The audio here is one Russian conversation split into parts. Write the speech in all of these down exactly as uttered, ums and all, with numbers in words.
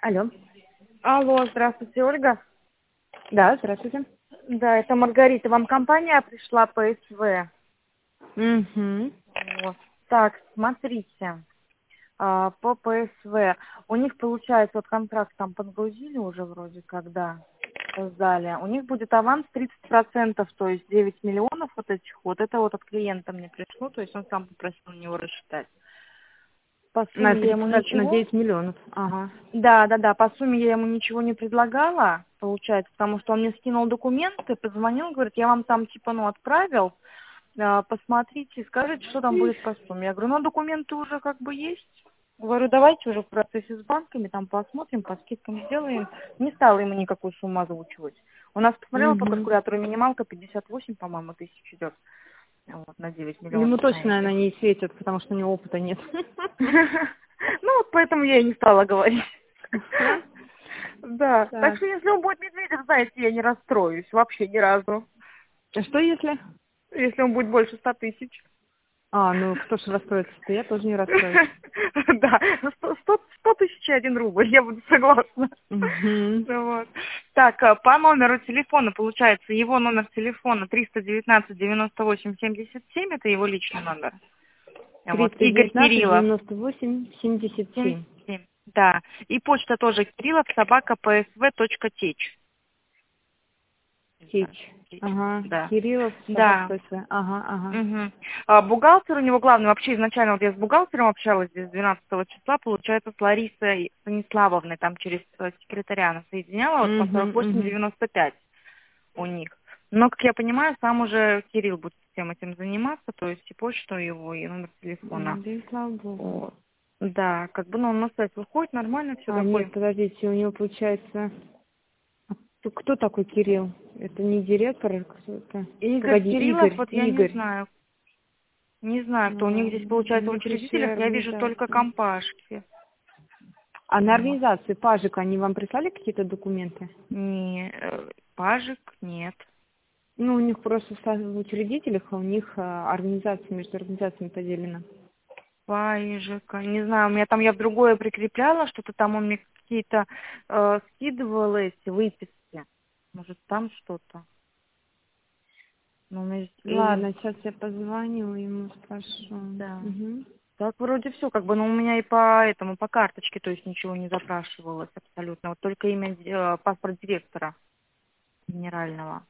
Алло. Алло, здравствуйте, Ольга. Да, здравствуйте. Да, это Маргарита. Вам компания пришла по СВ. Угу. Вот. Так, смотрите, а, по ПСВ. У них, получается, вот контракт там подгрузили уже вроде когда сдали. У них будет аванс тридцать процентов, то есть девять миллионов вот этих вот. Это вот от клиента мне пришло, то есть он сам попросил у него рассчитать. По На сумме я ему тридцать, на ничего. девять миллионов. Ага. Да, да, да, по сумме я ему ничего не предлагала, получается, потому что он мне скинул документы, позвонил, говорит, я вам там типа, ну, отправил, а, посмотрите, скажите, что там будет по сумме. Я говорю, ну, документы уже как бы есть. Говорю, давайте уже в процессе с банками, там посмотрим, по скидкам сделаем. Не стала ему никакую сумму озвучивать. У нас, посмотрела по Угу. калькулятору, минималка пятьдесят восемь, по-моему, тысяч идет. Вот, на девять Ему миллионов на точно она эти. не светит, потому что у него опыта нет. Ну, вот поэтому я и не стала говорить. Да. Так Так. что если он будет Медведев, знаете, я не расстроюсь вообще ни разу. А что если? Если он будет больше ста тысяч. А, ну кто ж расстроится-то? Я тоже не расстроюсь. Да, сто сто сто тысяч и один рубль, я буду согласна. Угу. Ну вот. Так, а, по номеру телефона, получается, его номер телефона триста девятнадцать девяносто восемь семьдесят семь, это его личный номер. Вот, триста Игорь девятнадцать Кириллов. девяносто восемь семьдесят семь. семьдесят семь. Да. И почта тоже Кириллов, собака псв.теч. Сечь. Ага. Да. Кириллов, собака Да. ПСВ. Ага, ага. Мгм. А, бухгалтер у него главный, вообще изначально вот я с бухгалтером общалась здесь двенадцатого числа, получается, с Ларисой Станиславовной, там через э, секретаря она соединяла, вот по Угу, сорок восемь угу. девяносто пять у них. Но, как я понимаю, сам уже Кирилл будет всем этим заниматься, то есть и почту его, и номер телефона. Да и слава богу. Вот. Да, как бы, ну, он на сайт выходит, нормально все А, нет, заходим. подождите, у него получается... Кто кто такой Кирилл? Это не директор, а кто-то? Игорь Погоди, Кириллов, Игорь, вот я не Игорь. знаю, не знаю, кто у них А, здесь, получается, в Запиши учредителях, я вижу только организацию. компашки. А на Вот. организации Пажик они вам прислали какие-то документы? Не, э, пажик нет. Ну, у них просто в учредителях, а у них а, организация между организациями поделена. Пажика, не знаю, у меня там я в другое прикрепляла, что-то там он мне какие-то э, скидывал эти выписки. Может, там что-то. Ну, у меня здесь и... Ладно, сейчас я позвоню ему, спрошу. Да. Угу. Так вроде все, как бы, но у меня и по этому, по карточке, то есть ничего не запрашивалось абсолютно. Вот только имя, э, паспорт директора генерального.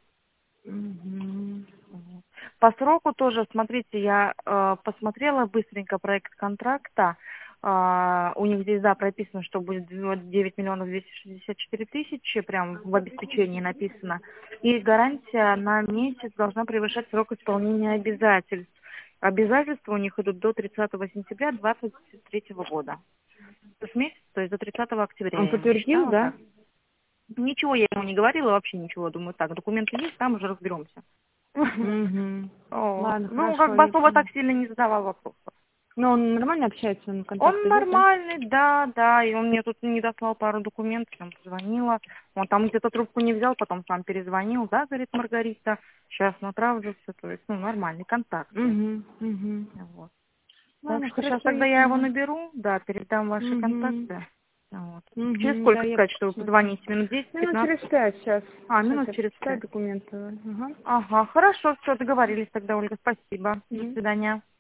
Угу. Вот. По сроку тоже, смотрите, я э, посмотрела быстренько проект контракта. А, у них здесь, да, прописано, что будет девять миллионов двести шестьдесят четыре тысячи, прям в обеспечении написано. И гарантия на месяц должна превышать срок исполнения обязательств. Обязательства у них идут до тридцатого сентября двадцать третьего года. То есть месяц, то есть до тридцатого октября Он я ему подтвердил, считала да? так. Ничего я ему не говорила, вообще ничего. Думаю, так, документы есть, там уже разберемся. Угу. Вот. Ладно, Ну, как хорошо, бы я особо поняла. так сильно не задавал вопросов. Но он нормально общается, он контакт Он идет, да? нормальный, да, да, и он мне тут не дослал пару документов, я ему позвонила. Он там где-то трубку не взял, потом сам перезвонил, да, говорит Маргарита, сейчас натравлюсь, то есть, ну, нормальный контакт. Угу, угу. Вот. Так Ладно, что сейчас хорошо, тогда я я его поняла. наберу, да, передам ваши Угу. контакты. Вот. Через Угу, да, сколько я сказать, что вы посмотрю. позвоните? Минут Минут десять-пятнадцать? через пять сейчас. А, Сейчас минут я через почитаю пять. документы. Ага. Ага, хорошо, все, договорились тогда, Ольга, спасибо. До Мгм. свидания.